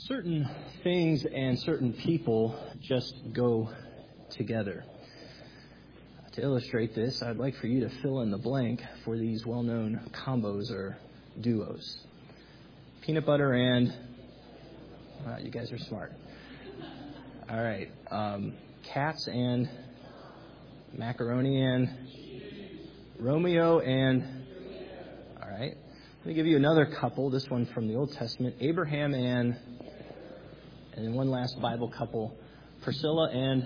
Certain things and certain people just go together. To illustrate this, I'd like for you to fill in the blank for these well-known combos or duos. Peanut butter and... you guys are smart. All right. Cats and macaroni and Romeo and... All right. Let me give you another couple. This one from the Old Testament. Abraham and then one last Bible couple. Priscilla and...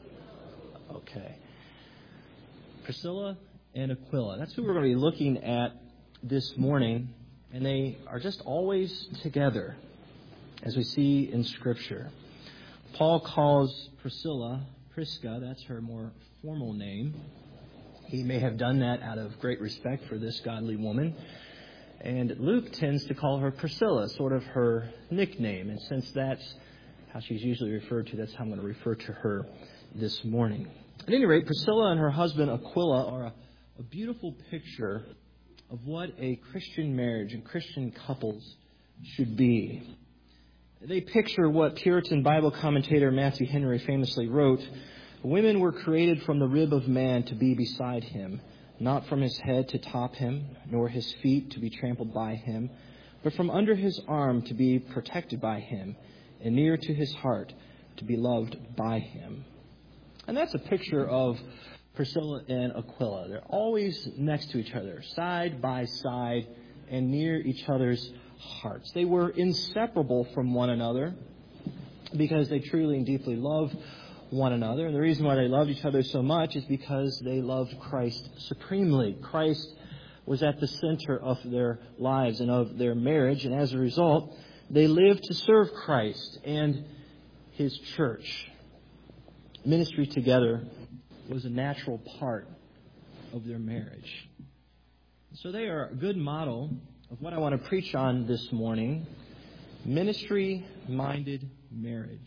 Okay. Priscilla and Aquila. That's who we're going to be looking at this morning. And they are just always together, as we see in Scripture. Paul calls Priscilla Prisca. That's her more formal name. He may have done that out of great respect for this godly woman. And Luke tends to call her Priscilla, sort of her nickname. And since that's how she's usually referred to, that's how I'm going to refer to her this morning. At any rate, Priscilla and her husband Aquila are a beautiful picture of what a Christian marriage and Christian couples should be. They picture what Puritan Bible commentator Matthew Henry famously wrote: "Women were created from the rib of man to be beside him, not from his head to top him, nor his feet to be trampled by him, but from under his arm to be protected by him, and near to his heart to be loved by him." And that's a picture of Priscilla and Aquila. They're always next to each other, side by side, and near each other's hearts. They were inseparable from one another because they truly and deeply loved one another. And the reason why they loved each other so much is because they loved Christ supremely. Christ was at the center of their lives and of their marriage. And as a result, they lived to serve Christ and His church. Ministry together was a natural part of their marriage. So they are a good model of what I want to preach on this morning: ministry-minded marriage.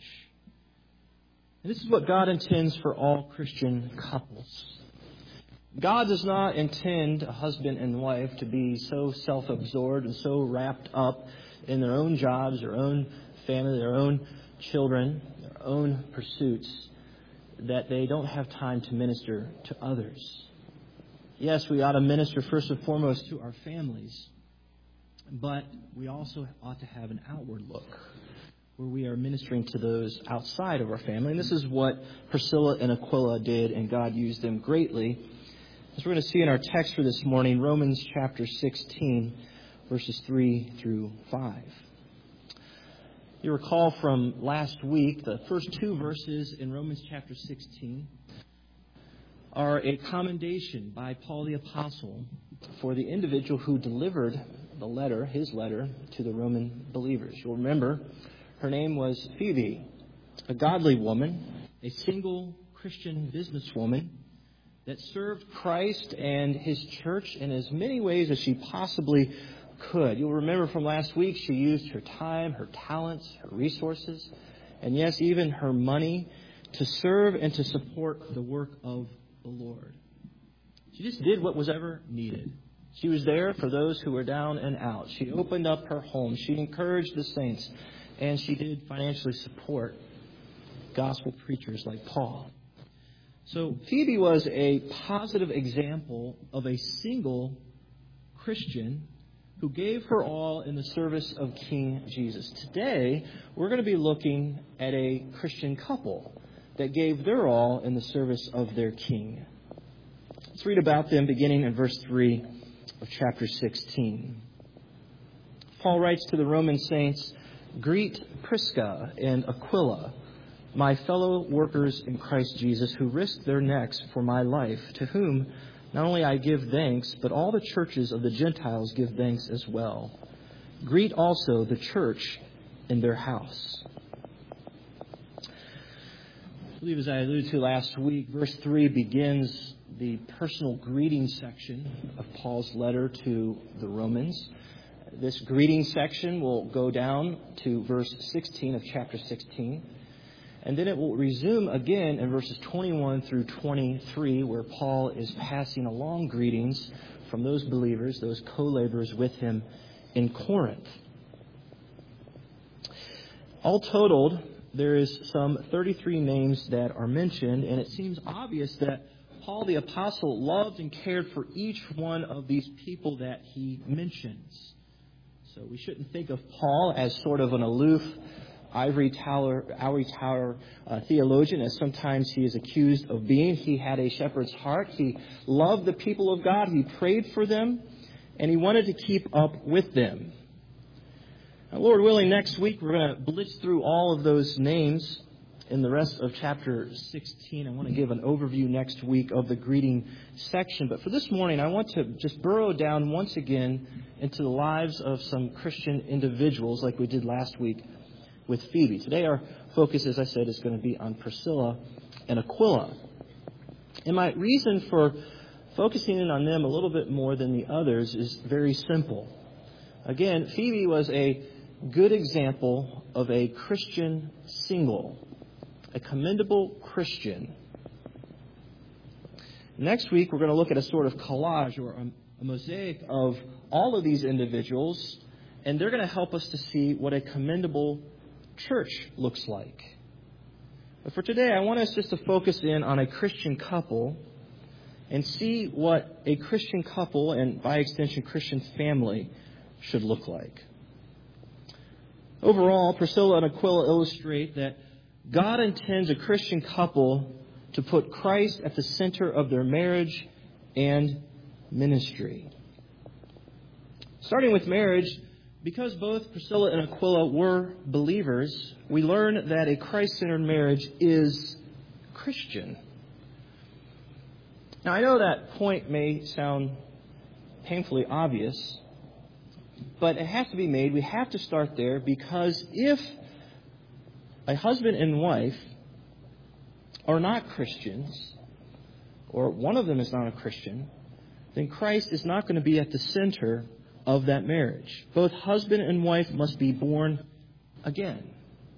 And this is what God intends for all Christian couples. God does not intend a husband and wife to be so self-absorbed and so wrapped up in their own jobs, their own family, their own children, their own pursuits, that they don't have time to minister to others. Yes, we ought to minister first and foremost to our families, but we also ought to have an outward look where we are ministering to those outside of our family. And this is what Priscilla and Aquila did, and God used them greatly. As we're going to see in our text for this morning, Romans chapter 16, verses 3 through 5. You recall from last week, the first two verses in Romans chapter 16 are a commendation by Paul the Apostle for the individual who delivered the letter, his letter, to the Roman believers. You'll remember her name was Phoebe, a godly woman, a single Christian businesswoman that served Christ and His church in as many ways as she possibly could. You'll remember from last week, she used her time, her talents, her resources, and yes, even her money to serve and to support the work of the Lord. She just did what was ever needed. She was there for those who were down and out. She opened up her home. She encouraged the saints, and she did financially support gospel preachers like Paul. So Phoebe was a positive example of a single Christian who gave her all in the service of King Jesus. Today, we're going to be looking at a Christian couple that gave their all in the service of their King. Let's read about them beginning in verse 3 of chapter 16. Paul writes to the Roman saints, "Greet Prisca and Aquila, my fellow workers in Christ Jesus, who risked their necks for my life, to whom not only I give thanks, but all the churches of the Gentiles give thanks as well. Greet also the church in their house." I believe, as I alluded to last week, verse 3 begins the personal greeting section of Paul's letter to the Romans. This greeting section will go down to verse 16 of chapter 16. And then it will resume again in verses 21 through 23, where Paul is passing along greetings from those believers, those co-laborers with him in Corinth. All totaled, there is some 33 names that are mentioned, and it seems obvious that Paul the Apostle loved and cared for each one of these people that he mentions. So we shouldn't think of Paul as sort of an aloof, ivory tower theologian, as sometimes he is accused of being. He had a shepherd's heart. He loved the people of God. He prayed for them, and he wanted to keep up with them. Now, Lord willing, next week we're going to blitz through all of those names in the rest of chapter 16. I want to give an overview next week of the greeting section. But for this morning, I want to just burrow down once again into the lives of some Christian individuals like we did last week with Phoebe. Today our focus, as I said, is going to be on Priscilla and Aquila. And my reason for focusing in on them a little bit more than the others is very simple. Again, Phoebe was a good example of a Christian single, a commendable Christian. Next week, we're going to look at a sort of collage or a mosaic of all of these individuals, and they're going to help us to see what a commendable church looks like. But for today, I want us just to focus in on a Christian couple and see what a Christian couple, and by extension, Christian family, should look like. Overall, Priscilla and Aquila illustrate that God intends a Christian couple to put Christ at the center of their marriage and ministry. Starting with marriage, because both Priscilla and Aquila were believers, we learn that a Christ-centered marriage is Christian. Now, I know that point may sound painfully obvious, but it has to be made. We have to start there, because if a husband and wife are not Christians, or one of them is not a Christian, then Christ is not going to be at the center of that marriage. Both husband and wife must be born again.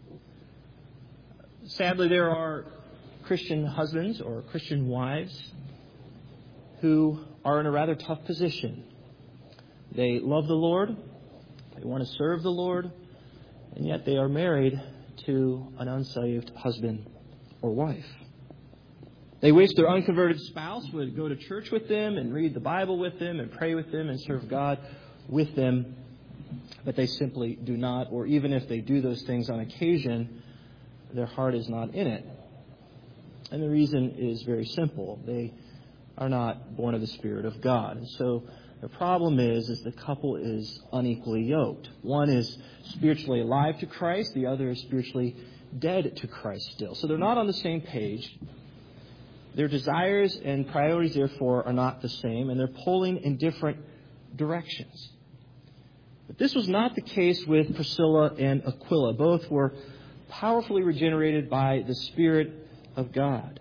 Sadly, there are Christian husbands or Christian wives who are in a rather tough position. They love the Lord, they want to serve the Lord, and yet they are married to an unsaved husband or wife. They wish their unconverted spouse would go to church with them and read the Bible with them and pray with them and serve God with them, but they simply do not, or even if they do those things on occasion, their heart is not in it. And the reason is very simple. They are not born of the Spirit of God. And so the problem is the couple is unequally yoked. One is spiritually alive to Christ. The other is spiritually dead to Christ still. So they're not on the same page. Their desires and priorities, therefore, are not the same, and they're pulling in different directions. But this was not the case with Priscilla and Aquila. Both were powerfully regenerated by the Spirit of God.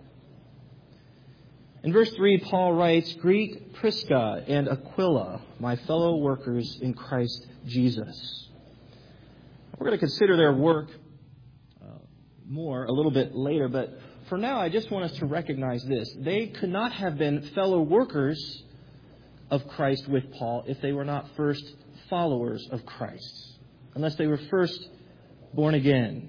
In verse 3, Paul writes, "Greet Prisca and Aquila, my fellow workers in Christ Jesus." We're going to consider their work more a little bit later, but for now I just want us to recognize this. They could not have been fellow workers of Christ with Paul if they were not first followers of Christ, unless they were first born again.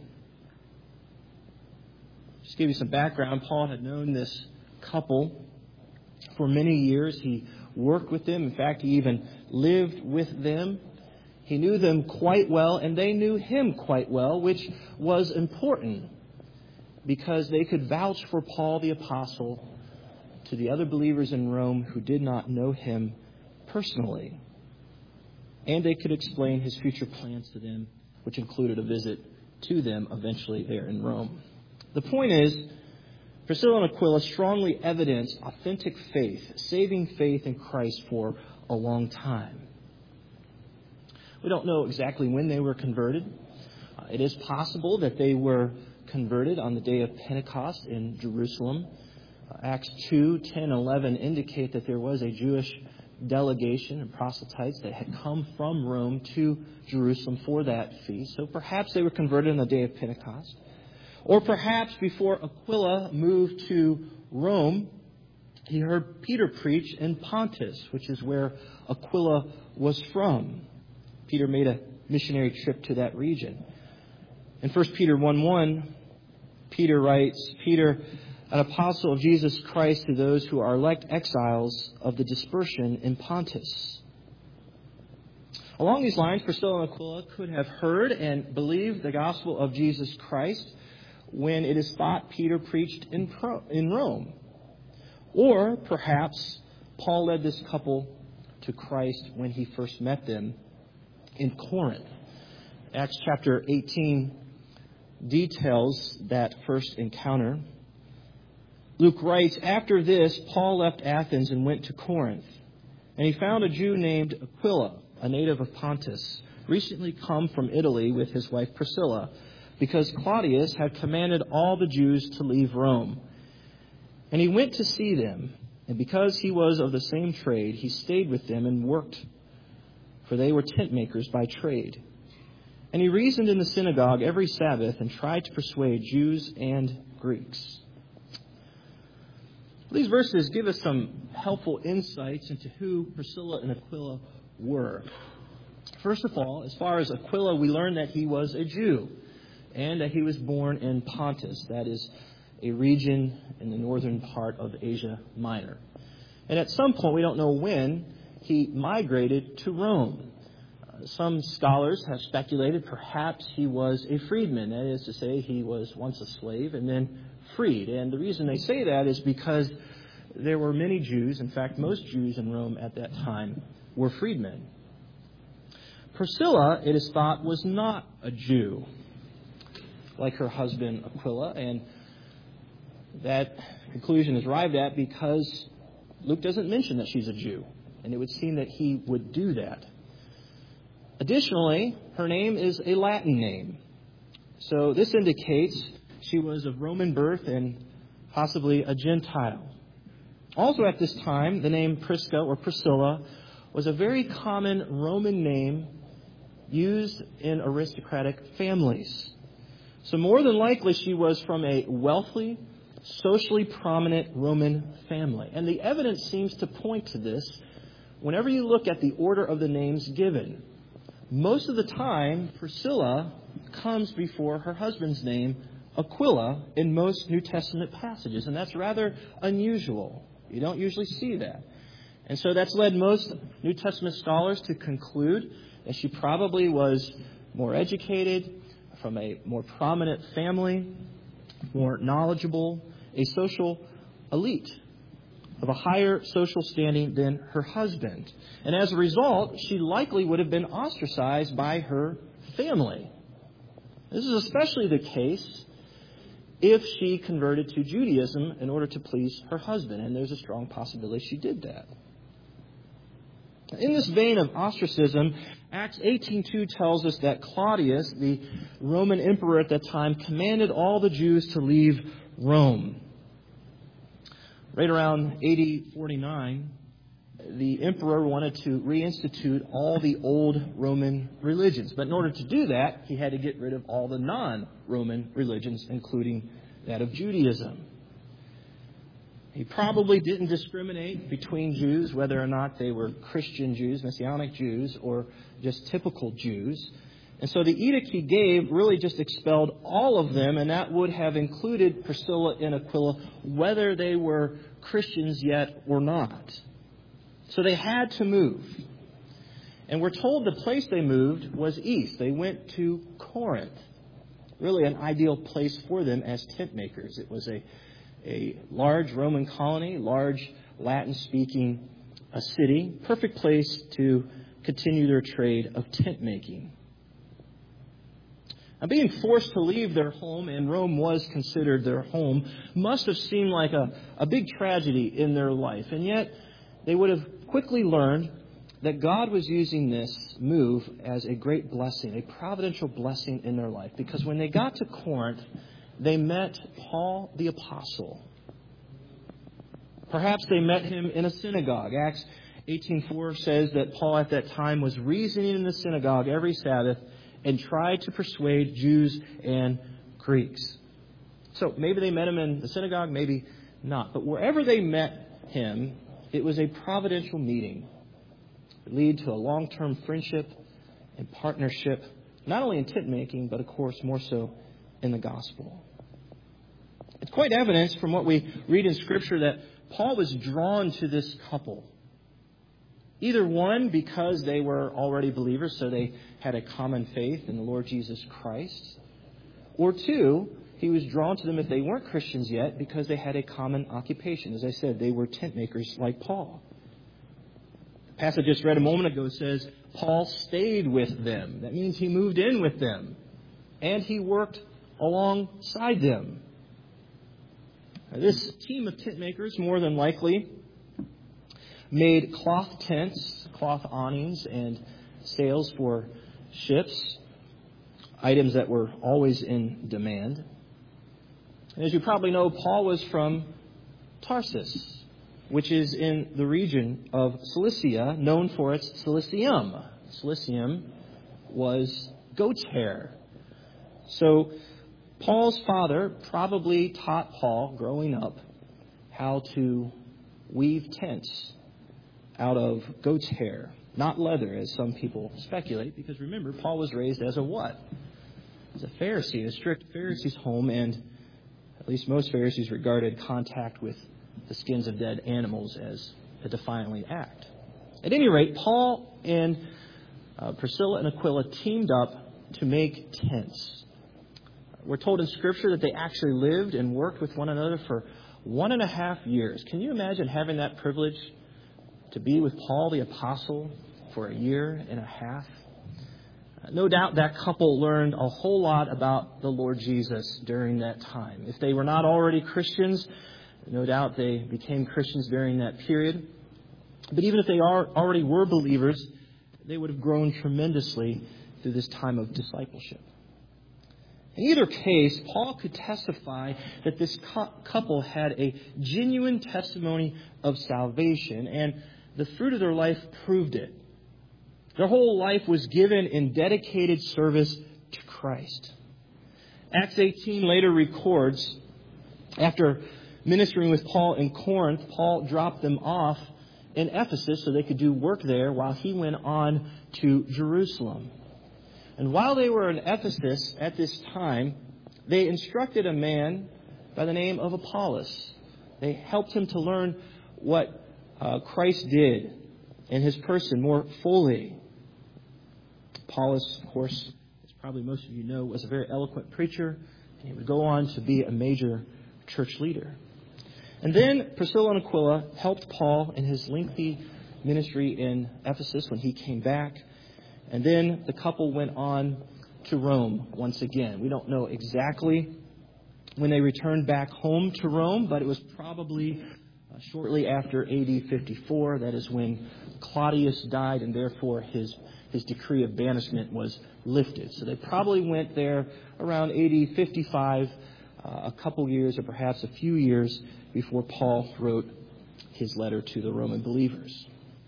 Just to give you some background, Paul had known this couple for many years. He worked with them. In fact, he even lived with them. He knew them quite well, and they knew him quite well, which was important because they could vouch for Paul the Apostle to the other believers in Rome who did not know him personally. And they could explain his future plans to them, which included a visit to them eventually there in Rome. The point is, Priscilla and Aquila strongly evidenced authentic faith, saving faith in Christ for a long time. We don't know exactly when they were converted. It is possible that they were converted on the day of Pentecost in Jerusalem. Acts 2, 10, 11 indicate that there was a Jewish delegation and proselytes that had come from Rome to Jerusalem for that feast. So perhaps they were converted on the day of Pentecost. Or perhaps before Aquila moved to Rome, he heard Peter preach in Pontus, which is where Aquila was from. Peter made a missionary trip to that region. In 1 Peter 1:1, Peter writes, Peter, an apostle of Jesus Christ to those who are elect exiles of the dispersion in Pontus. Along these lines, Priscilla and Aquila could have heard and believed the gospel of Jesus Christ when it is thought Peter preached in Rome. Or perhaps Paul led this couple to Christ when he first met them in Corinth. Acts chapter 18 details that first encounter. Luke writes, after this, Paul left Athens and went to Corinth. And he found a Jew named Aquila, a native of Pontus, recently come from Italy with his wife Priscilla, because Claudius had commanded all the Jews to leave Rome. And he went to see them, and because he was of the same trade, he stayed with them and worked, for they were tent makers by trade. And he reasoned in the synagogue every Sabbath and tried to persuade Jews and Greeks. These verses give us some helpful insights into who Priscilla and Aquila were. First of all, as far as Aquila, we learn that he was a Jew and that he was born in Pontus, that is a region in the northern part of Asia Minor. And at some point, we don't know when, he migrated to Rome. Some scholars have speculated perhaps he was a freedman. That is to say, he was once a slave and then freed. And the reason they say that is because there were many Jews, in fact, most Jews in Rome at that time were freedmen. Priscilla, it is thought, was not a Jew like her husband Aquila, and that conclusion is arrived at because Luke doesn't mention that she's a Jew, and it would seem that he would do that. Additionally, her name is a Latin name. So this indicates she was of Roman birth and possibly a Gentile. Also at this time, the name Prisca or Priscilla was a very common Roman name used in aristocratic families. So more than likely she was from a wealthy, socially prominent Roman family. And the evidence seems to point to this whenever you look at the order of the names given. Most of the time, Priscilla comes before her husband's name, Aquila, in most New Testament passages. And that's rather unusual. You don't usually see that. And so that's led most New Testament scholars to conclude that she probably was more educated, from a more prominent family, more knowledgeable, a social elite of a higher social standing than her husband. And as a result, she likely would have been ostracized by her family. This is especially the case if she converted to Judaism in order to please her husband. And there's a strong possibility she did that. In this vein of ostracism, Acts 18:2 tells us that Claudius, the Roman emperor at that time, commanded all the Jews to leave Rome. Right around AD 49, the emperor wanted to reinstitute all the old Roman religions. But in order to do that, he had to get rid of all the non-Roman religions, including that of Judaism. He probably didn't discriminate between Jews, whether or not they were Christian Jews, Messianic Jews, or just typical Jews. And so the edict he gave really just expelled all of them, and that would have included Priscilla and Aquila, whether they were Christians yet or not. So they had to move. And we're told the place they moved was east. They went to Corinth, really an ideal place for them as tent makers. It was a large Roman colony, large Latin-speaking city, perfect place to continue their trade of tent making. Now, being forced to leave their home, and Rome was considered their home, must have seemed like a big tragedy in their life. And yet, they would have quickly learned that God was using this move as a great blessing, a providential blessing in their life. Because when they got to Corinth, they met Paul the Apostle. Perhaps they met him in a synagogue. Acts 18:4 says that Paul at that time was reasoning in the synagogue every Sabbath and tried to persuade Jews and Greeks. So maybe they met him in the synagogue, maybe not. But wherever they met him, it was a providential meeting. It led to a long-term friendship and partnership not only in tent making, but of course more so in the gospel. It's quite evident from what we read in Scripture that Paul was drawn to this couple. Either one, because they were already believers, so they had a common faith in the Lord Jesus Christ. Or two, he was drawn to them if they weren't Christians yet, because they had a common occupation. As I said, they were tent makers like Paul. The passage I just read a moment ago says, Paul stayed with them. That means he moved in with them. And he worked alongside them. Now, this team of tent makers, more than likely, made cloth tents, cloth awnings, and sails for ships, items that were always in demand. And as you probably know, Paul was from Tarsus, which is in the region of Cilicia, known for its cilicium. Cilicium was goat's hair. So Paul's father probably taught Paul, growing up, how to weave tents out of goat's hair, not leather, as some people speculate, because remember, Paul was raised as a what? As a Pharisee, a strict Pharisee's home, and at least most Pharisees regarded contact with the skins of dead animals as a defiantly act. At any rate, Paul and Priscilla and Aquila teamed up to make tents. We're told in Scripture that they actually lived and worked with one another for 1.5 years. Can you imagine having that privilege to be with Paul the Apostle for 1.5 years? No doubt that couple learned a whole lot about the Lord Jesus during that time. If they were not already Christians, no doubt they became Christians during that period. But even if they already were believers, they would have grown tremendously through this time of discipleship. In either case, Paul could testify that this couple had a genuine testimony of salvation, and the fruit of their life proved it. Their whole life was given in dedicated service to Christ. Acts 18 later records, after ministering with Paul in Corinth, Paul dropped them off in Ephesus so they could do work there while he went on to Jerusalem. And while they were in Ephesus at this time, they instructed a man by the name of Apollos. They helped him to learn what Christ did in his person more fully. Apollos, of course, as probably most of you know, was a very eloquent preacher, and he would go on to be a major church leader. And then Priscilla and Aquila helped Paul in his lengthy ministry in Ephesus when he came back. And then the couple went on to Rome once again. We don't know exactly when they returned back home to Rome, but it was probably shortly after AD 54. That is when Claudius died, and therefore his decree of banishment was lifted. So they probably went there around AD 55, a couple years or perhaps a few years before Paul wrote his letter to the Roman believers.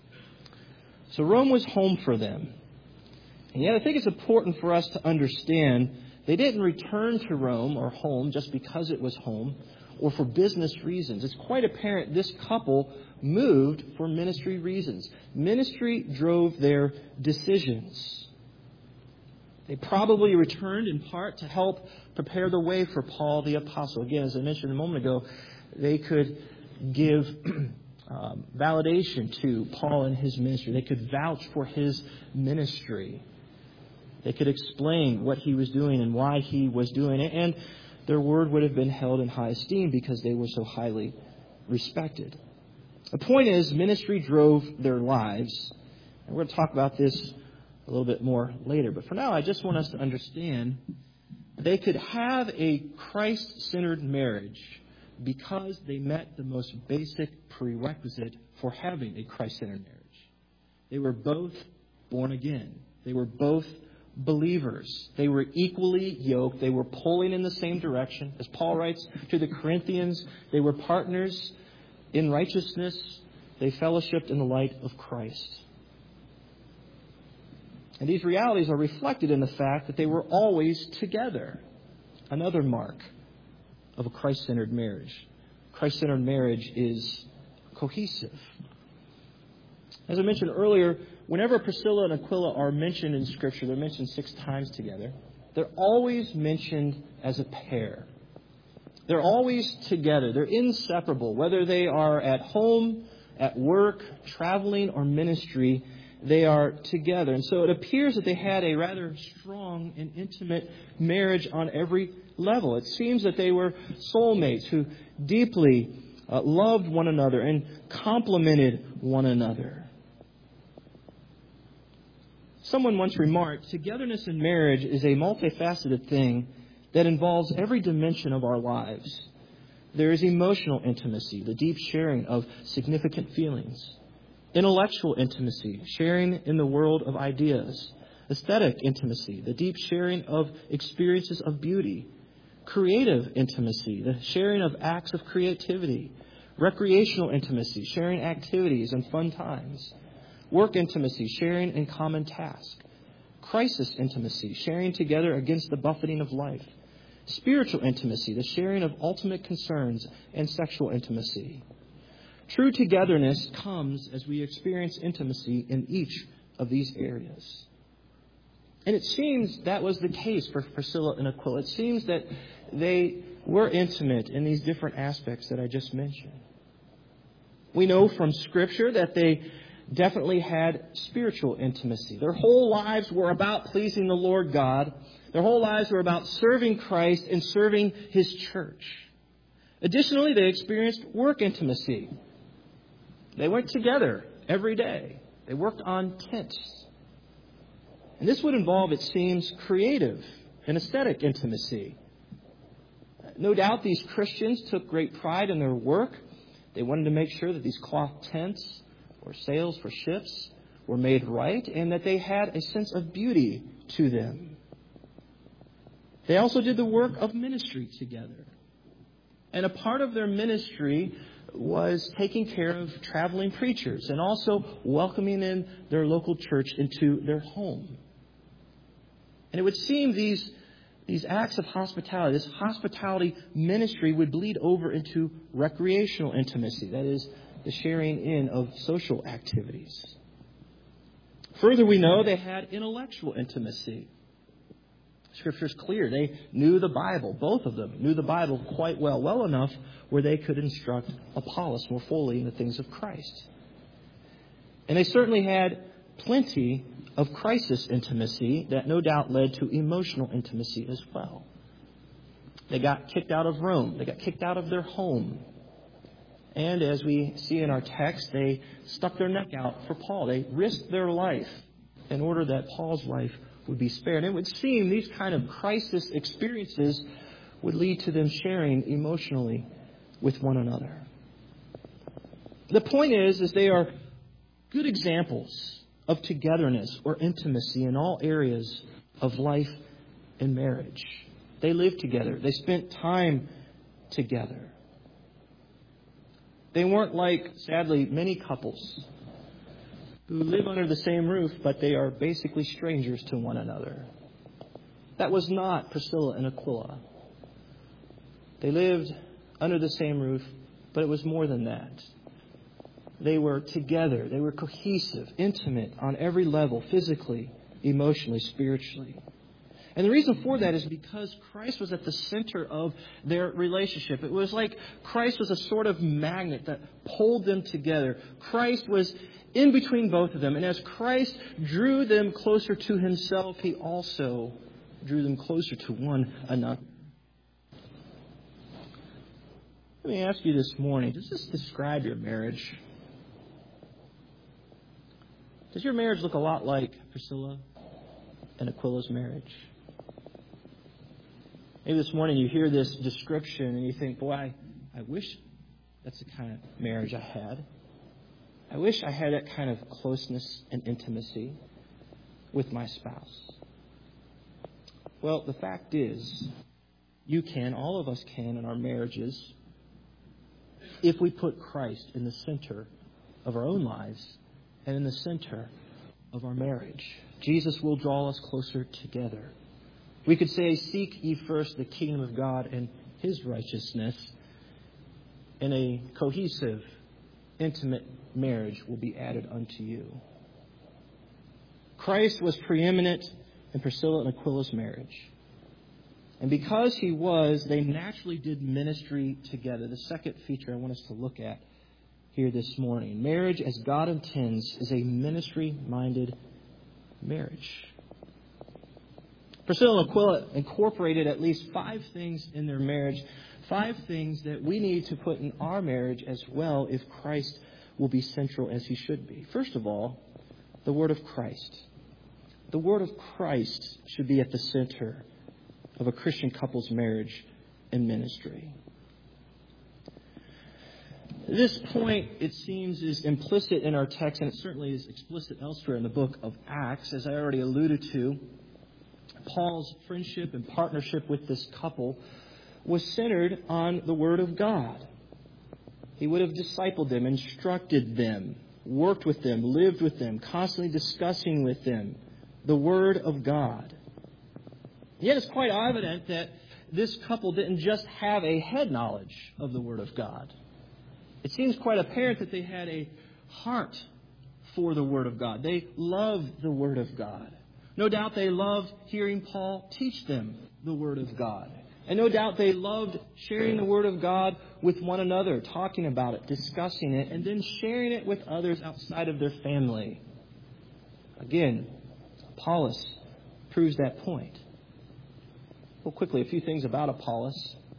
So Rome was home for them. And yet I think it's important for us to understand they didn't return to Rome or home just because it was home or for business reasons. It's quite apparent this couple moved for ministry reasons. Ministry drove their decisions. They probably returned in part to help prepare the way for Paul the Apostle. Again, as I mentioned a moment ago, they could give validation to Paul and his ministry. They could vouch for his ministry. They could explain what he was doing and why he was doing it. And their word would have been held in high esteem because they were so highly respected. The point is, ministry drove their lives. And we're going to talk about this a little bit more later. But for now, I just want us to understand they could have a Christ-centered marriage because they met the most basic prerequisite for having a Christ-centered marriage. They were both born again. They were both believers. They were equally yoked. They were pulling in the same direction. As Paul writes to the Corinthians, they were partners in righteousness. They fellowshiped in the light of Christ. And these realities are reflected in the fact that they were always together. Another mark of a Christ-centered marriage. Christ-centered marriage is cohesive. As I mentioned earlier, whenever Priscilla and Aquila are mentioned in Scripture, they're mentioned 6 times together. They're always mentioned as a pair. They're always together. They're inseparable. Whether they are at home, at work, traveling, or ministry, they are together. And so it appears that they had a rather strong and intimate marriage on every level. It seems that they were soulmates who deeply loved one another and complemented one another. Someone once remarked, togetherness in marriage is a multifaceted thing that involves every dimension of our lives. There is emotional intimacy, the deep sharing of significant feelings. Intellectual intimacy, sharing in the world of ideas. Aesthetic intimacy, the deep sharing of experiences of beauty. Creative intimacy, the sharing of acts of creativity. Recreational intimacy, sharing activities and fun times. Work intimacy, sharing in common tasks. Crisis intimacy, sharing together against the buffeting of life. Spiritual intimacy, the sharing of ultimate concerns, and sexual intimacy. True togetherness comes as we experience intimacy in each of these areas. And it seems that was the case for Priscilla and Aquila. It seems that they were intimate in these different aspects that I just mentioned. We know from Scripture that they definitely had spiritual intimacy. Their whole lives were about pleasing the Lord God. Their whole lives were about serving Christ and serving His church. Additionally, they experienced work intimacy. They went together every day. They worked on tents. And this would involve, it seems, creative and aesthetic intimacy. No doubt these Christians took great pride in their work. They wanted to make sure that these cloth tents or sails for ships were made right and that they had a sense of beauty to them. They also did the work of ministry together. And a part of their ministry was taking care of traveling preachers and also welcoming in their local church into their home. And it would seem these acts of hospitality, this hospitality ministry would bleed over into recreational intimacy, that is, the sharing in of social activities. Further, we know they had intellectual intimacy. Scripture is clear. They knew the Bible. Both of them knew the Bible quite well enough where they could instruct Apollos more fully in the things of Christ. And they certainly had plenty of crisis intimacy that no doubt led to emotional intimacy as well. They got kicked out of Rome. They got kicked out of their home. And as we see in our text, they stuck their neck out for Paul. They risked their life in order that Paul's life would be spared. And it would seem these kind of crisis experiences would lead to them sharing emotionally with one another. The point is they are good examples of togetherness or intimacy in all areas of life and marriage. They lived together. They spent time together. They weren't like, sadly, many couples who live under the same roof, but they are basically strangers to one another. That was not Priscilla and Aquila. They lived under the same roof, but it was more than that. They were together. They were cohesive, intimate on every level, physically, emotionally, spiritually. And the reason for that is because Christ was at the center of their relationship. It was like Christ was a sort of magnet that pulled them together. Christ was in between both of them. And as Christ drew them closer to Himself, He also drew them closer to one another. Let me ask you this morning, does this describe your marriage? Does your marriage look a lot like Priscilla and Aquila's marriage? Maybe this morning you hear this description and you think, boy, I wish that's the kind of marriage I had. I wish I had that kind of closeness and intimacy with my spouse. Well, the fact is, you can, all of us can in our marriages, if we put Christ in the center of our own lives and in the center of our marriage. Jesus will draw us closer together. We could say, seek ye first the kingdom of God and His righteousness, and a cohesive, intimate marriage will be added unto you. Christ was preeminent in Priscilla and Aquila's marriage. And because he was, they naturally did ministry together. The second feature I want us to look at here this morning. Marriage, as God intends, is a ministry-minded marriage. Priscilla and Aquila incorporated at least 5 things in their marriage, 5 things that we need to put in our marriage as well if Christ will be central as he should be. First of all, the Word of Christ. The Word of Christ should be at the center of a Christian couple's marriage and ministry. This point, it seems, is implicit in our text, and it certainly is explicit elsewhere in the book of Acts. As I already alluded to, Paul's friendship and partnership with this couple was centered on the Word of God. He would have discipled them, instructed them, worked with them, lived with them, constantly discussing with them the Word of God. Yet it's quite evident that this couple didn't just have a head knowledge of the Word of God. It seems quite apparent that they had a heart for the Word of God. They loved the Word of God. No doubt they loved hearing Paul teach them the Word of God. And no doubt they loved sharing the Word of God with one another, talking about it, discussing it, and then sharing it with others outside of their family. Again, Apollos proves that point. Well, quickly, a few things about Apollos.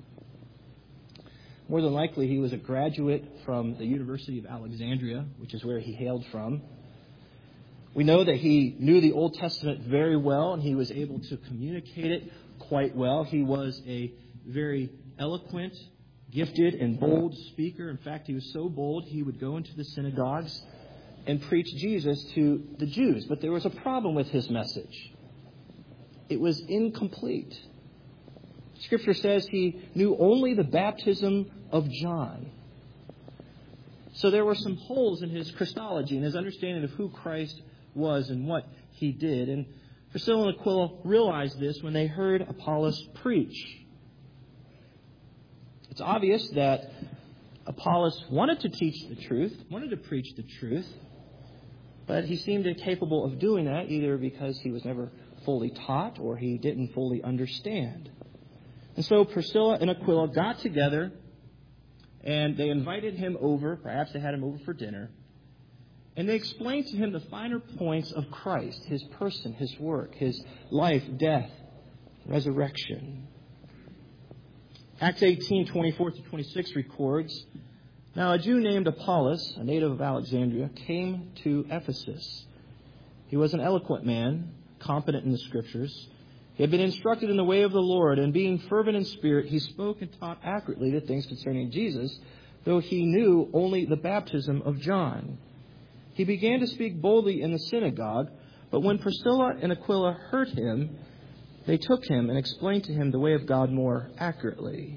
More than likely, he was a graduate from the University of Alexandria, which is where he hailed from. We know that he knew the Old Testament very well, and he was able to communicate it quite well. He was a very eloquent, gifted, and bold speaker. In fact, he was so bold, he would go into the synagogues and preach Jesus to the Jews. But there was a problem with his message. It was incomplete. Scripture says he knew only the baptism of John. So there were some holes in his Christology and his understanding of who Christ was and what he did. And Priscilla and Aquila realized this when they heard Apollos preach. It's obvious that Apollos wanted to teach the truth, wanted to preach the truth, but he seemed incapable of doing that either because he was never fully taught or he didn't fully understand. And so Priscilla and Aquila got together and they invited him over. Perhaps they had him over for dinner. And they explained to him the finer points of Christ, his person, his work, his life, death, resurrection. Acts 18:24-26 records, "Now a Jew named Apollos, a native of Alexandria, came to Ephesus. He was an eloquent man, competent in the Scriptures. He had been instructed in the way of the Lord, and being fervent in spirit, he spoke and taught accurately the things concerning Jesus, though he knew only the baptism of John. He began to speak boldly in the synagogue, but when Priscilla and Aquila heard him, they took him and explained to him the way of God more accurately."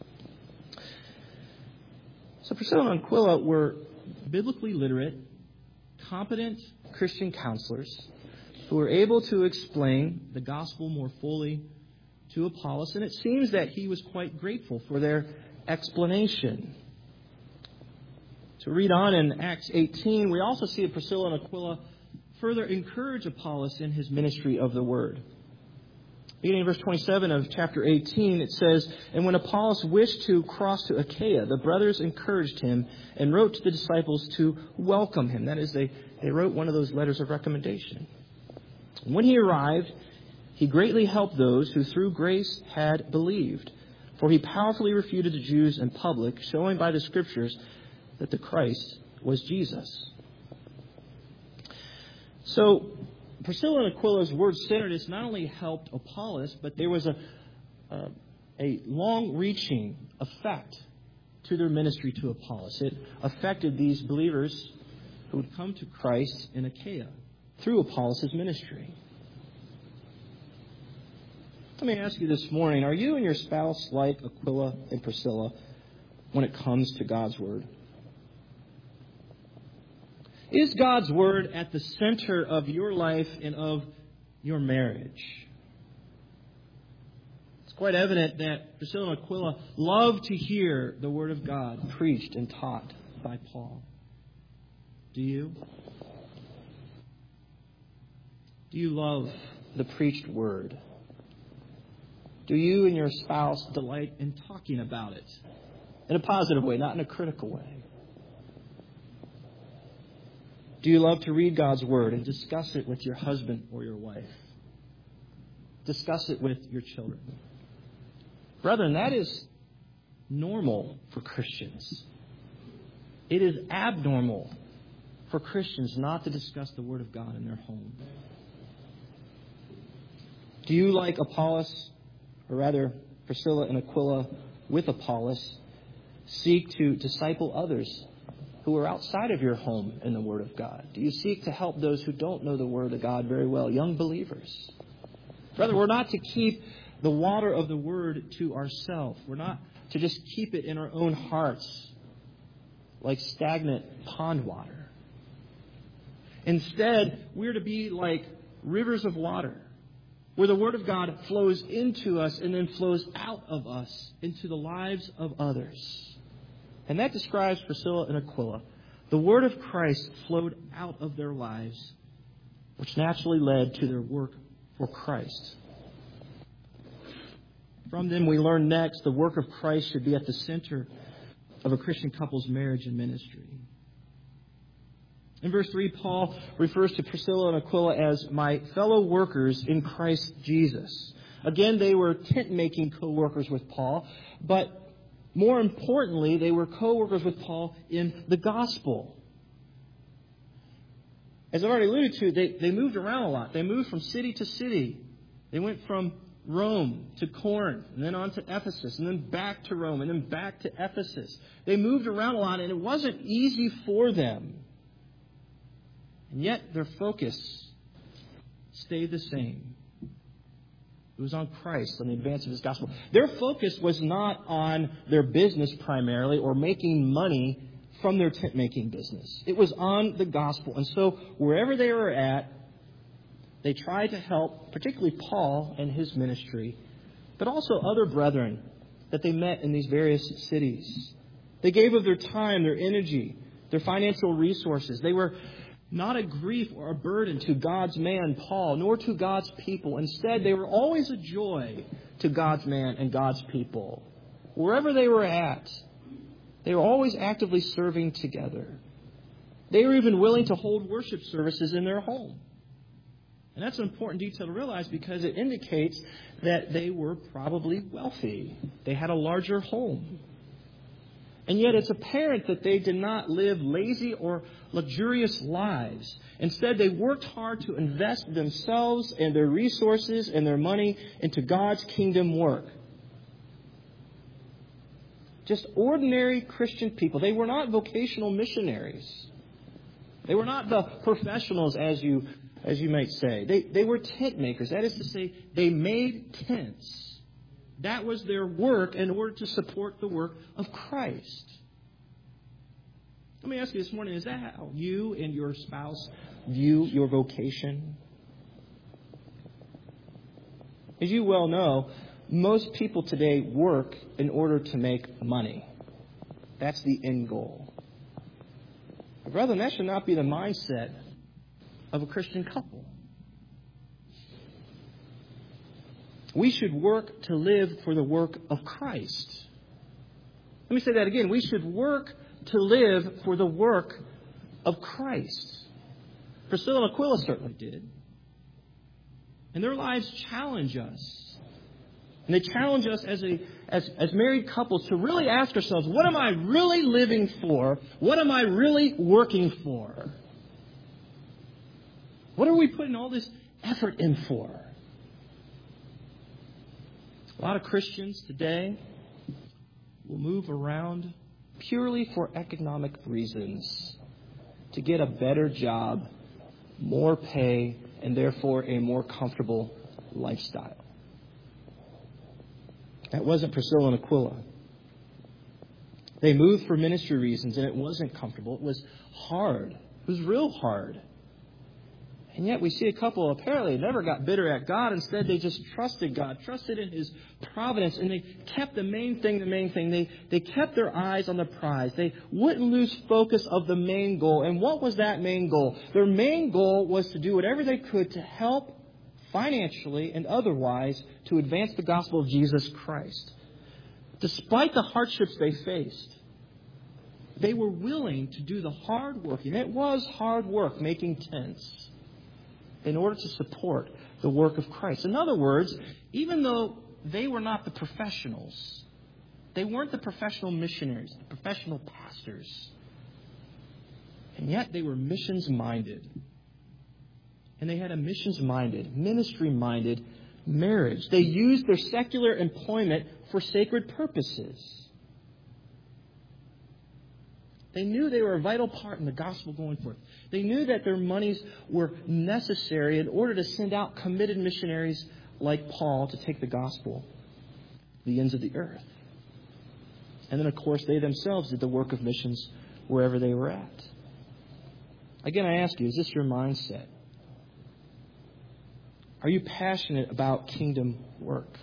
So Priscilla and Aquila were biblically literate, competent Christian counselors who were able to explain the gospel more fully to Apollos, and it seems that he was quite grateful for their explanation. To read on in Acts 18, we also see that Priscilla and Aquila further encourage Apollos in his ministry of the word. Beginning in verse 27 of chapter 18, it says, "And when Apollos wished to cross to Achaia, the brothers encouraged him and wrote to the disciples to welcome him." That is, they wrote one of those letters of recommendation. When he arrived, he greatly helped those who through grace had believed, for he powerfully refuted the Jews in public, showing by the Scriptures that the Christ was Jesus. So Priscilla and Aquila's word-centeredness not only helped Apollos, but there was a long-reaching effect to their ministry to Apollos. It affected these believers who would come to Christ in Achaia through Apollos' ministry. Let me ask you this morning, are you and your spouse like Aquila and Priscilla when it comes to God's Word? Is God's Word at the center of your life and of your marriage? It's quite evident that Priscilla and Aquila loved to hear the Word of God preached and taught by Paul. Do you? Do you love the preached word? Do you and your spouse delight in talking about it? In a positive way, not in a critical way. Do you love to read God's word and discuss it with your husband or your wife? Discuss it with your children. Brethren, that is normal for Christians. It is abnormal for Christians not to discuss the Word of God in their home. Do you, like Apollos, or rather Priscilla and Aquila with Apollos, seek to disciple others who are outside of your home in the Word of God? Do you seek to help those who don't know the Word of God very well, young believers? Brother, we're not to keep the water of the Word to ourselves. We're not to just keep it in our own hearts like stagnant pond water. Instead, we're to be like rivers of water, where the Word of God flows into us and then flows out of us into the lives of others. And that describes Priscilla and Aquila. The Word of Christ flowed out of their lives, which naturally led to their work for Christ. From them, we learn next the work of Christ should be at the center of a Christian couple's marriage and ministry. In verse 3, Paul refers to Priscilla and Aquila as my fellow workers in Christ Jesus. Again, they were tent-making co-workers with Paul, but more importantly, they were co-workers with Paul in the gospel. As I've already alluded to, they moved around a lot. They moved from city to city. They went from Rome to Corinth, and then on to Ephesus, and then back to Rome, and then back to Ephesus. They moved around a lot, and it wasn't easy for them. And yet their focus stayed the same. It was on Christ, on the advance of His gospel. Their focus was not on their business primarily or making money from their tent-making business. It was on the gospel. And so wherever they were at, they tried to help, particularly Paul and his ministry, but also other brethren that they met in these various cities. They gave of their time, their energy, their financial resources. They were not a grief or a burden to God's man, Paul, nor to God's people. Instead, they were always a joy to God's man and God's people. Wherever they were at, they were always actively serving together. They were even willing to hold worship services in their home. And that's an important detail to realize because it indicates that they were probably wealthy. They had a larger home. And yet it's apparent that they did not live lazy or luxurious lives. Instead, they worked hard to invest themselves and their resources and their money into God's kingdom work. Just ordinary Christian people. They were not vocational missionaries. They were not the professionals, as you might say. They were tent makers. That is to say, they made tents. That was their work in order to support the work of Christ. Let me ask you this morning, is that how you and your spouse view your vocation? As you well know, most people today work in order to make money. That's the end goal. But brethren, that should not be the mindset of a Christian couple. We should work to live for the work of Christ. Let me say that again. We should work to live for the work of Christ. Priscilla and Aquila certainly did. And their lives challenge us. And they challenge us as married couples to really ask ourselves, what am I really living for? What am I really working for? What are we putting all this effort in for? A lot of Christians today will move around purely for economic reasons, to get a better job, more pay, and therefore a more comfortable lifestyle. That wasn't Priscilla and Aquila. They moved for ministry reasons, and it wasn't comfortable. It was hard. It was real hard. And yet we see a couple apparently never got bitter at God. Instead, they just trusted God, trusted in His providence, and they kept the main thing. They kept their eyes on the prize. They wouldn't lose focus of the main goal. And what was that main goal? Their main goal was to do whatever they could to help financially and otherwise to advance the gospel of Jesus Christ. Despite the hardships they faced, they were willing to do the hard work, and it was hard work making tents, in order to support the work of Christ. In other words, even though they were not the professionals, they weren't the professional missionaries, the professional pastors, and yet they were missions-minded. And they had a missions-minded, ministry-minded marriage. They used their secular employment for sacred purposes. They knew they were a vital part in the gospel going forth. They knew that their monies were necessary in order to send out committed missionaries like Paul to take the gospel to the ends of the earth. And then, of course, they themselves did the work of missions wherever they were at. Again, I ask you, is this your mindset? Are you passionate about kingdom work?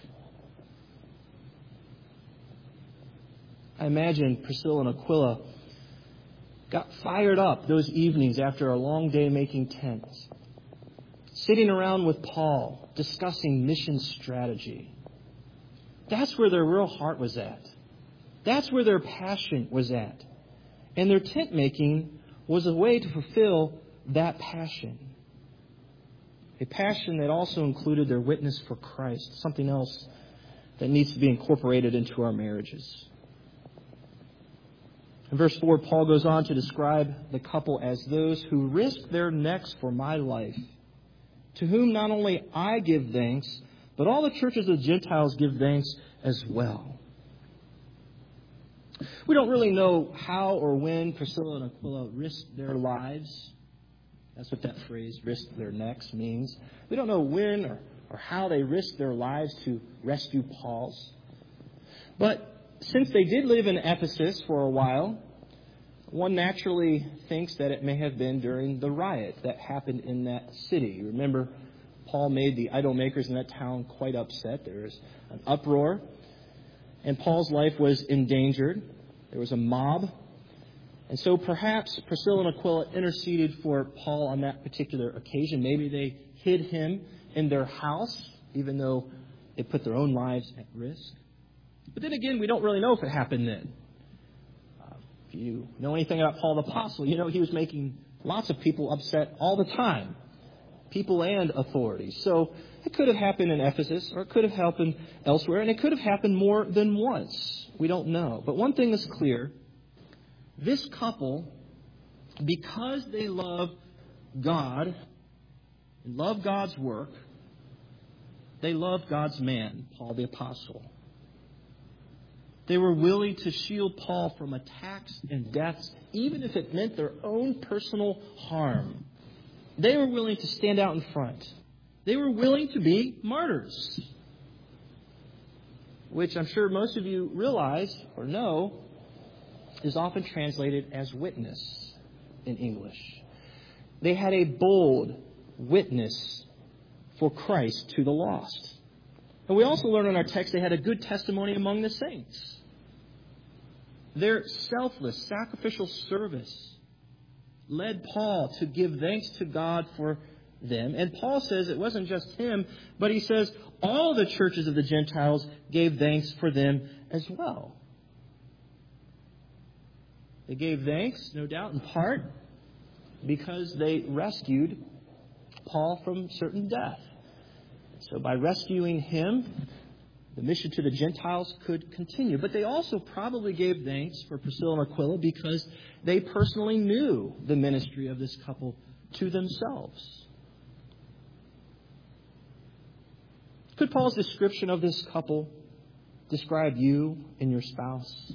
I imagine Priscilla and Aquila got fired up those evenings after a long day making tents, sitting around with Paul, discussing mission strategy. That's where their real heart was at. That's where their passion was at. And their tent making was a way to fulfill that passion. A passion that also included their witness for Christ, something else that needs to be incorporated into our marriages. In verse 4, Paul goes on to describe the couple as those who risk their necks for my life, to whom not only I give thanks, but all the churches of the Gentiles give thanks as well. We don't really know how or when Priscilla and Aquila risked their lives. That's what that phrase, risk their necks, means. We don't know when or how they risked their lives to rescue Paul's. But since they did live in Ephesus for a while, one naturally thinks that it may have been during the riot that happened in that city. Remember, Paul made the idol makers in that town quite upset. There was an uproar, and Paul's life was endangered. There was a mob. And so perhaps Priscilla and Aquila interceded for Paul on that particular occasion. Maybe they hid him in their house, even though it put their own lives at risk. But then again, we don't really know if it happened then. If you know anything about Paul the Apostle, you know he was making lots of people upset all the time, people and authorities. So it could have happened in Ephesus, or it could have happened elsewhere, and it could have happened more than once. We don't know. But one thing is clear. This couple, because they love God and love God's work, they love God's man, Paul the Apostle. They were willing to shield Paul from attacks and deaths, even if it meant their own personal harm. They were willing to stand out in front. They were willing to be martyrs, which I'm sure most of you realize or know is often translated as witness in English. They had a bold witness for Christ to the lost. And we also learn in our text they had a good testimony among the saints. Their selfless, sacrificial service led Paul to give thanks to God for them. And Paul says it wasn't just him, but he says all the churches of the Gentiles gave thanks for them as well. They gave thanks, no doubt, in part because they rescued Paul from certain death. So by rescuing him, the mission to the Gentiles could continue. But they also probably gave thanks for Priscilla and Aquila because they personally knew the ministry of this couple to themselves. Could Paul's description of this couple describe you and your spouse?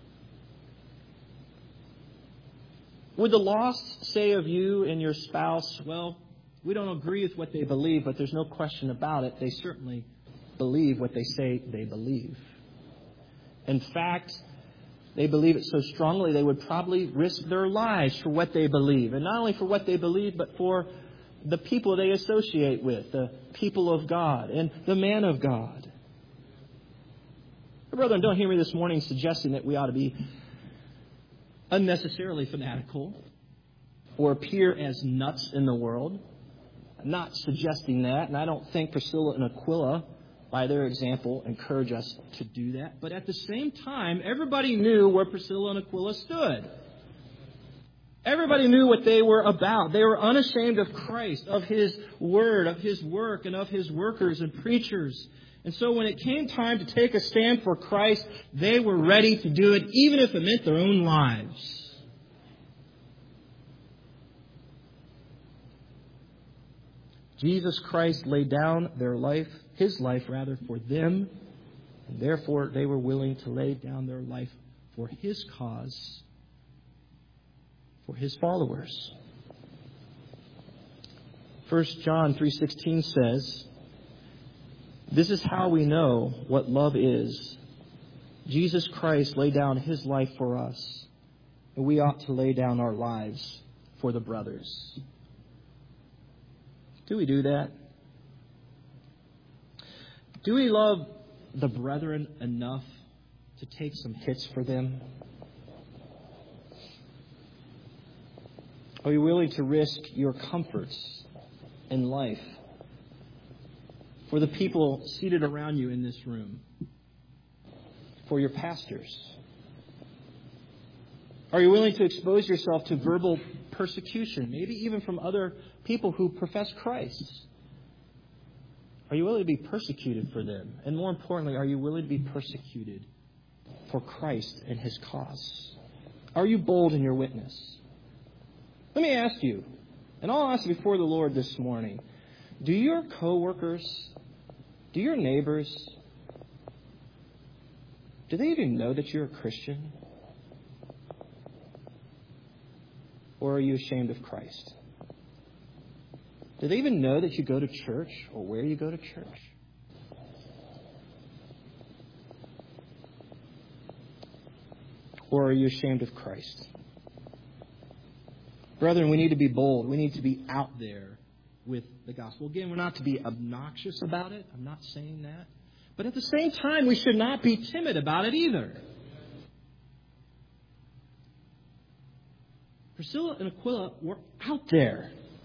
Would the lost say of you and your spouse, well, we don't agree with what they believe, but there's no question about it. They certainly believe what they say they believe. In fact, they believe it so strongly they would probably risk their lives for what they believe. And not only for what they believe, but for the people they associate with, the people of God and the man of God. Brethren, don't hear me this morning suggesting that we ought to be unnecessarily fanatical or appear as nuts in the world. I'm not suggesting that, and I don't think Priscilla and Aquila, by their example, encourage us to do that. But at the same time, everybody knew where Priscilla and Aquila stood. Everybody knew what they were about. They were unashamed of Christ, of His Word, of His work, and of His workers and preachers. And so when it came time to take a stand for Christ, they were ready to do it, even if it meant their own lives. Jesus Christ laid down His life for them, and therefore they were willing to lay down their life for His cause, for His followers. 1 John 3:16 says, "This is how we know what love is. Jesus Christ laid down His life for us, and we ought to lay down our lives for the brothers." Do we do that? Do we love the brethren enough to take some hits for them? Are you willing to risk your comforts in life for the people seated around you in this room? For your pastors? Are you willing to expose yourself to verbal persecution, maybe even from other people who profess Christ? Are you willing to be persecuted for them? And more importantly, are you willing to be persecuted for Christ and His cause? Are you bold in your witness? Let me ask you, and I'll ask before the Lord this morning, do your co-workers, do your neighbors, do they even know that you're a Christian? Or are you ashamed of Christ? Do they even know that you go to church or where you go to church? Or are you ashamed of Christ? Brethren, we need to be bold. We need to be out there with the gospel. Again, we're not to be obnoxious about it. I'm not saying that. But at the same time, we should not be timid about it either. Priscilla and Aquila were out there.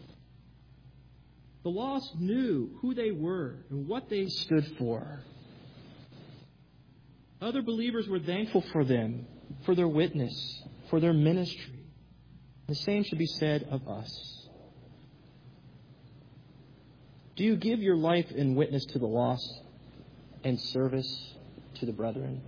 The lost knew who they were and what they stood for. Other believers were thankful for them, for their witness, for their ministry. The same should be said of us. Do you give your life in witness to the lost and service to the brethren?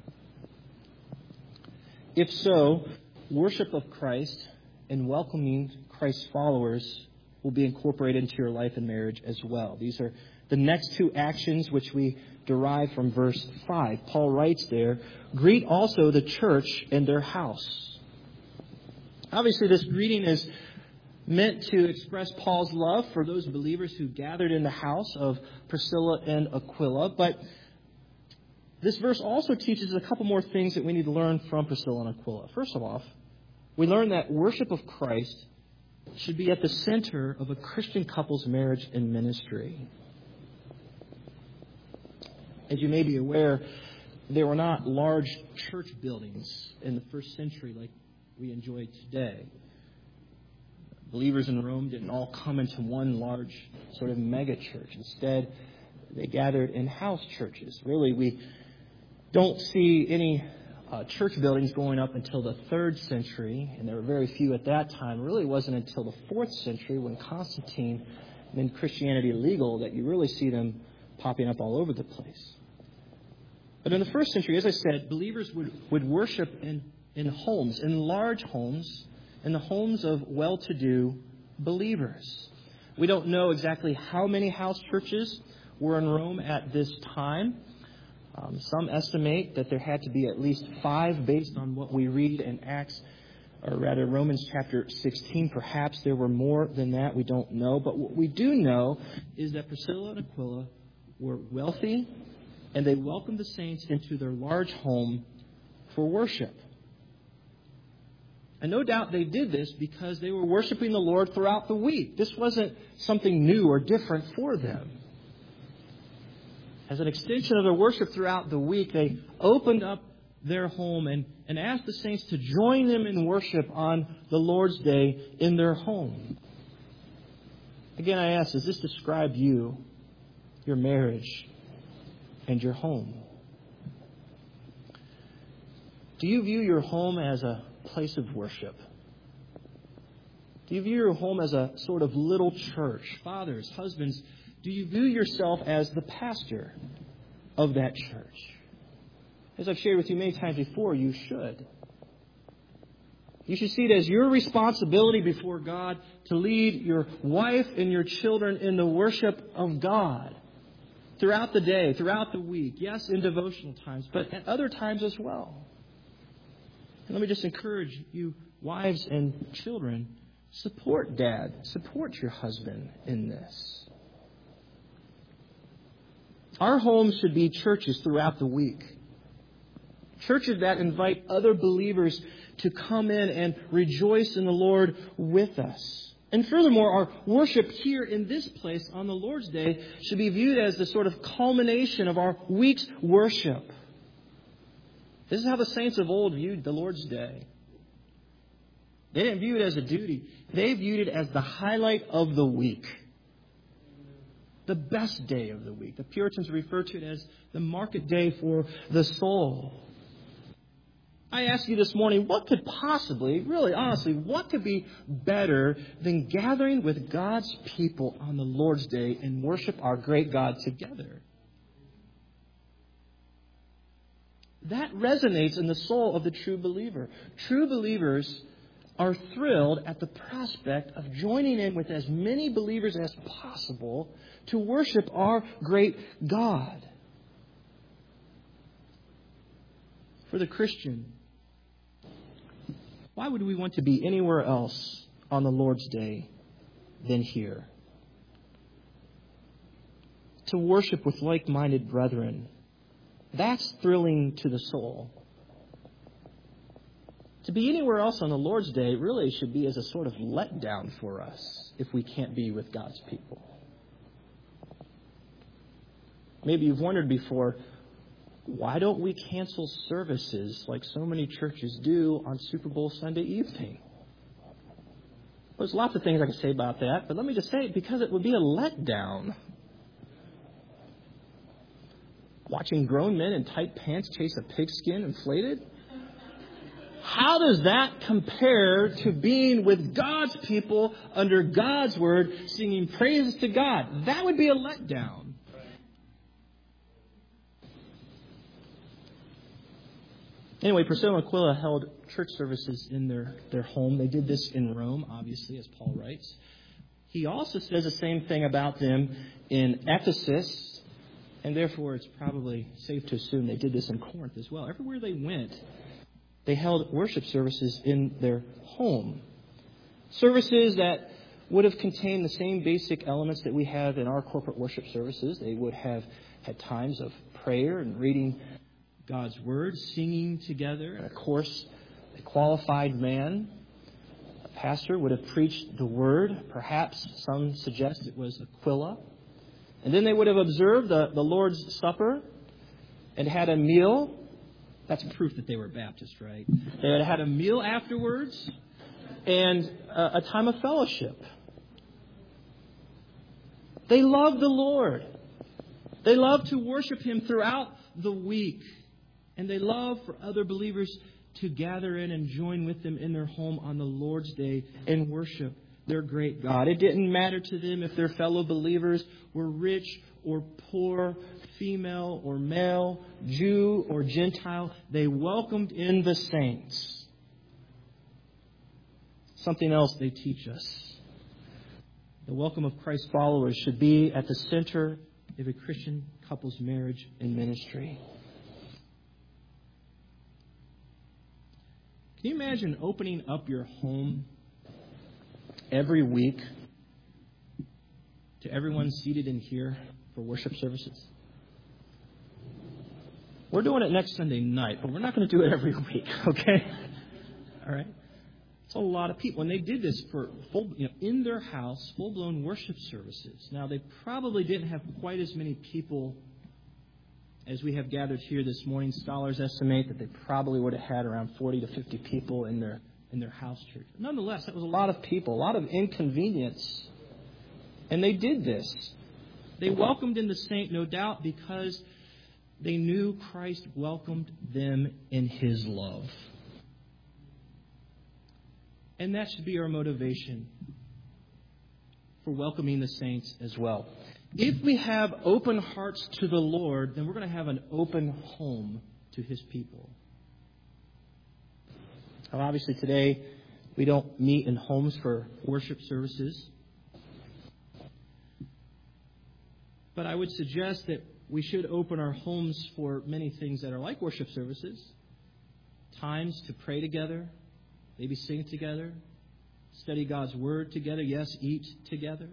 If so, worship of Christ and welcoming Christ's followers will be incorporated into your life and marriage as well. These are the next two actions which we derive from verse 5. Paul writes there, "Greet also the church in their house." Obviously, this greeting is meant to express Paul's love for those believers who gathered in the house of Priscilla and Aquila. But this verse also teaches a couple more things that we need to learn from Priscilla and Aquila. First of all, we learn that worship of Christ should be at the center of a Christian couple's marriage and ministry. As you may be aware, there were not large church buildings in the first century like we enjoy today. Believers in Rome didn't all come into one large sort of mega church. Instead, they gathered in house churches. Really, we don't see any church buildings going up until the 3rd century, and there were very few at that time. It really wasn't until the 4th century when Constantine made Christianity legal that you really see them popping up all over the place. But in the 1st century, as I said, believers would worship in homes, in large homes, in the homes of well-to-do believers. We don't know exactly how many house churches were in Rome at this time. Some estimate that there had to be at least 5 based on what we read in Romans chapter 16. Perhaps there were more than that. We don't know. But what we do know is that Priscilla and Aquila were wealthy, and they welcomed the saints into their large home for worship. And no doubt they did this because they were worshiping the Lord throughout the week. This wasn't something new or different for them. As an extension of their worship throughout the week, they opened up their home and asked the saints to join them in worship on the Lord's Day in their home. Again, I ask, does this describe you, your marriage, and your home? Do you view your home as a place of worship? Do you view your home as a sort of little church? Fathers, husbands, do you view yourself as the pastor of that church? As I've shared with you many times before, you should. You should see it as your responsibility before God to lead your wife and your children in the worship of God throughout the day, throughout the week. Yes, in devotional times, but at other times as well. And let me just encourage you, wives and children, support Dad, support your husband in this. Our homes should be churches throughout the week. Churches that invite other believers to come in and rejoice in the Lord with us. And furthermore, our worship here in this place on the Lord's Day should be viewed as the sort of culmination of our week's worship. This is how the saints of old viewed the Lord's Day. They didn't view it as a duty. They viewed it as the highlight of the week. The best day of the week. The Puritans refer to it as the market day for the soul. I ask you this morning, what could possibly, really honestly, what could be better than gathering with God's people on the Lord's Day and worship our great God together? That resonates in the soul of the true believer. True believers are thrilled at the prospect of joining in with as many believers as possible to worship our great God. For the Christian, why would we want to be anywhere else on the Lord's Day than here? To worship with like-minded brethren. That's thrilling to the soul. To be anywhere else on the Lord's Day really should be as a sort of letdown for us if we can't be with God's people. Maybe you've wondered before, why don't we cancel services like so many churches do on Super Bowl Sunday evening? Well, there's lots of things I can say about that, but let me just say it because it would be a letdown. Watching grown men in tight pants chase a pigskin inflated? How does that compare to being with God's people under God's word, singing praises to God? That would be a letdown. Anyway, Priscilla and Aquila held church services in their home. They did this in Rome, obviously, as Paul writes. He also says the same thing about them in Ephesus. And therefore, it's probably safe to assume they did this in Corinth as well. Everywhere they went, they held worship services in their home. Services that would have contained the same basic elements that we have in our corporate worship services. They would have had times of prayer and reading God's Word, singing together. And of course, a qualified man, a pastor, would have preached the Word. Perhaps some suggest it was Aquila. And then they would have observed the Lord's Supper and had a meal. That's proof that they were Baptist, right? They had had a meal afterwards and a time of fellowship. They loved the Lord. They loved to worship Him throughout the week. And they loved for other believers to gather in and join with them in their home on the Lord's Day and worship their great God. It didn't matter to them if their fellow believers were rich or poor, female or male, Jew or Gentile. They welcomed in the saints. Something else they teach us. The welcome of Christ's followers should be at the center of a Christian couple's marriage and ministry. Can you imagine opening up your home every week to everyone seated in here for worship services? We're doing it next Sunday night, but we're not going to do it every week, okay? All right? It's a lot of people. And they did this for in their house, full-blown worship services. Now, they probably didn't have quite as many people as we have gathered here this morning. Scholars estimate that they probably would have had around 40 to 50 people in their house church. Nonetheless, that was a lot of people, a lot of inconvenience. And they did this. They welcomed in the saint, no doubt, because they knew Christ welcomed them in His love. And that should be our motivation for welcoming the saints as well. If we have open hearts to the Lord, then we're going to have an open home to His people. Now, obviously, today we don't meet in homes for worship services. But I would suggest that we should open our homes for many things that are like worship services. Times to pray together, maybe sing together, study God's Word together, yes, eat together.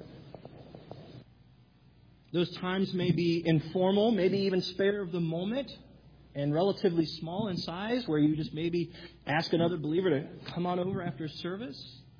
Those times may be informal, maybe even spare of the moment, and relatively small in size, where you just maybe ask another believer to come on over after service.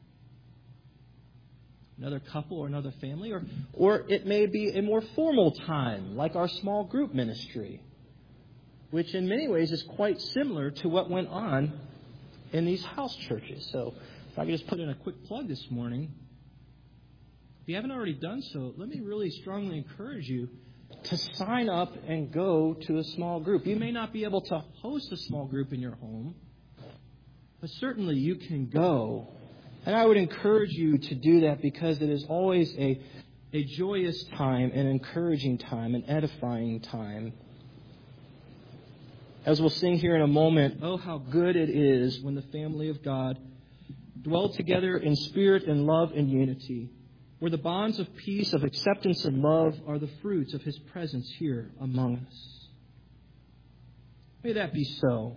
Another couple or another family. Or it may be a more formal time, like our small group ministry, which in many ways is quite similar to what went on in these house churches. So if I could just put in a quick plug this morning. If you haven't already done so, let me really strongly encourage you to sign up and go to a small group. You may not be able to host a small group in your home, but certainly you can go. And I would encourage you to do that because it is always a joyous time, an encouraging time, an edifying time. As we'll sing here in a moment, oh, how good it is when the family of God dwell together in spirit and love and unity, where the bonds of peace, of acceptance and love are the fruits of His presence here among us. May that be so.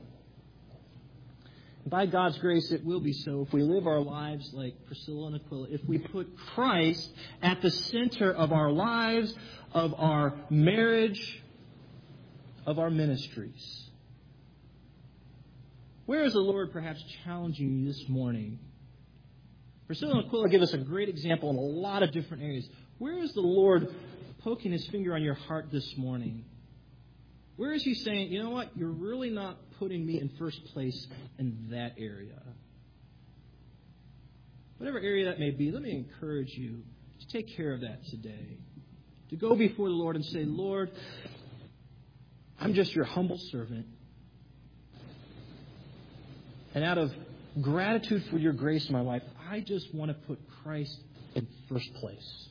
By God's grace, it will be so if we live our lives like Priscilla and Aquila, if we put Christ at the center of our lives, of our marriage, of our ministries. Where is the Lord perhaps challenging you this morning? Priscilla and Aquila give us a great example in a lot of different areas. Where is the Lord poking His finger on your heart this morning? Where is He saying, you know what, you're really not putting me in first place in that area? Whatever area that may be, let me encourage you to take care of that today. To go before the Lord and say, Lord, I'm just your humble servant. And out of gratitude for your grace in my life, I just want to put Christ in first place.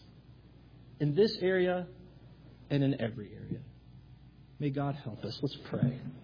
In this area and in every area. May God help us. Let's pray.